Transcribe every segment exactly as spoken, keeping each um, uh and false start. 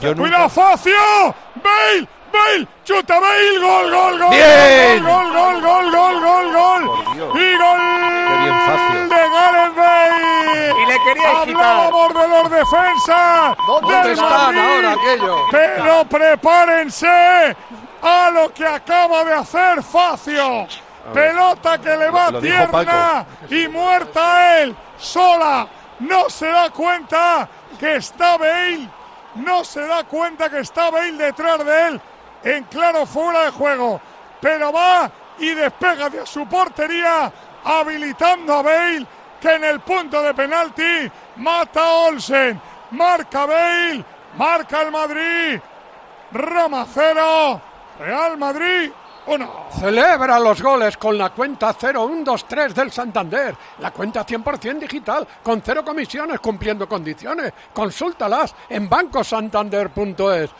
Yo ¡Cuidado, nunca... Facio! ¡Bale! ¡Bale! ¡Chuta Bale! ¡Gol, gol, gol! ¡Bien! ¡Gol, gol, gol, gol, gol, gol! Por Dios. ¡Y gol Qué bien, Facio. de Gareth Bale! Y le quería quitar. Hablábamos de los defensas. ¿Dónde del están Madrid, ahora aquellos? Pero prepárense a lo que acaba de hacer Facio. Pelota que le va Lo- lo dijo tierna y muerta a él, sola. No se da cuenta que está Bale. No se da cuenta que está Bale detrás de él, en claro fuera de juego. Pero va y despega de su portería, habilitando a Bale, que en el punto de penalti mata a Olsen. Marca Bale, marca el Madrid. Roma cero, Real Madrid uno. Celebra los goles con la cuenta cero uno dos tres del Santander. La cuenta cien por ciento digital, con cero comisiones, cumpliendo condiciones. Consúltalas en banco santander punto es.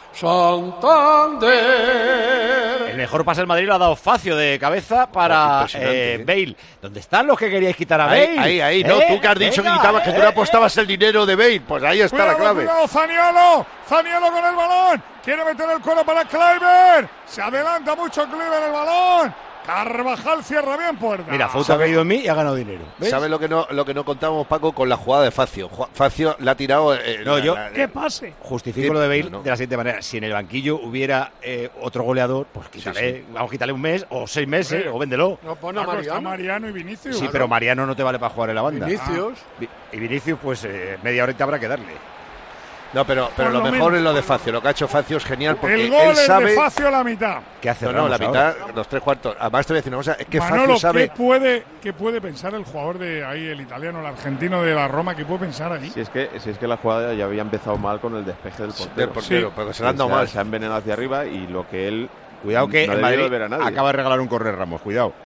Santander. El mejor pase del Madrid lo ha dado Facio de cabeza para Impresionante, eh, ¿eh? Bale. ¿Dónde están los que queríais quitar a Ahí, Bale? ahí, ahí, no, ¿Eh? tú que has dicho Venga, que quitabas, que tú eh, le apostabas el dinero de Bale, pues ahí está Cuidado, la clave. cuidado, Zaniolo, Zaniolo con el balón, quiere meter el cuero para Kluivert, se adelanta mucho Kluivert el balón, Carvajal cierra bien puerta. Mira, Fouto ha caído en mí y ha ganado dinero. ¿Ves? ¿Sabes lo que no lo que no contábamos, Paco, con la jugada de Facio? Ju- Facio la ha tirado... eh, No, la- yo- la- ¿Qué pase? Justifico Sí, lo de Bale no, no. de la siguiente manera. Si en el banquillo hubiera eh, otro goleador, pues quítale, sí. vamos a quitarle un mes o seis meses Hombre. o véndelo. No pone a Paco, está Mariano. Mariano y Vinicius. Sí, pero Mariano no te vale para jugar en la banda. Vinicius. Vi- Y Vinicius, pues eh, media horita habrá que darle. No, pero, pero Por lo lo mejor menos. es lo de Facio. Lo que ha hecho Facio es genial porque el gol él es sabe... de Facio a la mitad. ¿Qué hace No, no, la Ramos mitad, ahora? los tres cuartos. Además te voy a decir una cosa, es que Manolo, Facio sabe... ¿qué puede, ¿qué puede pensar el jugador de ahí, el italiano, el argentino de la Roma? ¿Qué puede pensar allí? Si es que si es que la jugada ya había empezado mal con el despeje del portero. del portero, Sí. porque se le han dado Se ha- mal. Se ha envenenado hacia arriba y lo que él Cuidado que no el debió Madrid de ver a nadie. acaba de regalar un córner Ramos. Cuidado.